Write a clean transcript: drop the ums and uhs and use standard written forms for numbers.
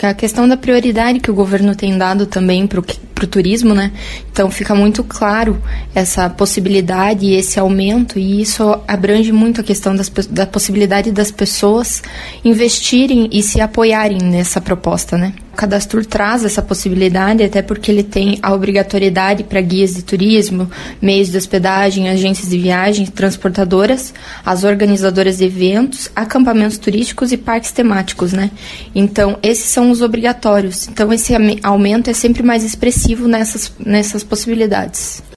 que é a questão da prioridade que o governo tem dado também para o turismo, né? Então fica muito claro essa possibilidade e esse aumento, e isso abrange muito a questão da possibilidade das pessoas investirem e se apoiarem nessa proposta, né? O Cadastro traz essa possibilidade, até porque ele tem a obrigatoriedade para guias de turismo, meios de hospedagem, agências de viagem, transportadoras, as organizadoras de eventos, acampamentos turísticos e parques temáticos, né? Então, esses são os obrigatórios. Então, esse aumento é sempre mais expressivo nessas possibilidades.